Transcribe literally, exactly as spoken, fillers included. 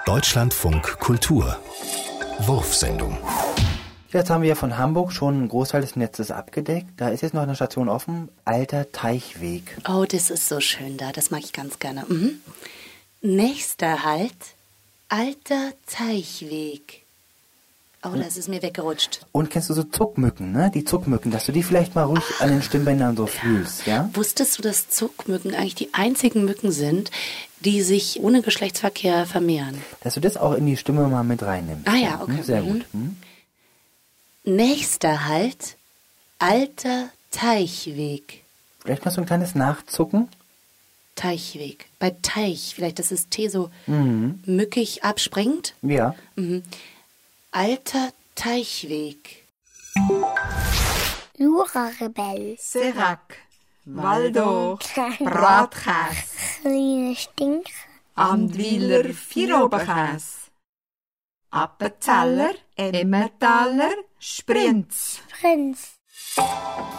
Deutschlandfunk Kultur Wurfsendung. Jetzt haben wir von Hamburg schon einen Großteil des Netzes abgedeckt. Da ist jetzt noch eine Station offen, Alter Teichweg. Oh, das ist so schön da, das mag ich ganz gerne. Mhm. Nächster Halt, Alter Teichweg. Oh, das ist mir weggerutscht. Und kennst du so Zuckmücken, ne? Die Zuckmücken, dass du die vielleicht mal ruhig ah, an den Stimmbändern so fühlst, ja? Wusstest du, dass Zuckmücken eigentlich die einzigen Mücken sind, die sich ohne Geschlechtsverkehr vermehren? Dass du das auch in die Stimme mal mit reinnimmst. Ah ja, okay. Sehr mhm. gut. Hm? Nächster Halt, Alter Teichweg. Vielleicht mal so ein kleines Nachzucken? Teichweg. Bei Teich, vielleicht, dass das T so Mhm. mückig abspringt. Ja. Mhm. Alter Teichweg. Jura-Rebell. Serac, Waldorf, Bratkäse, Kleine Stinker. Amtwiler Vierobenkäse, Appenzeller, Emmentaler, Sprinz. Prinz.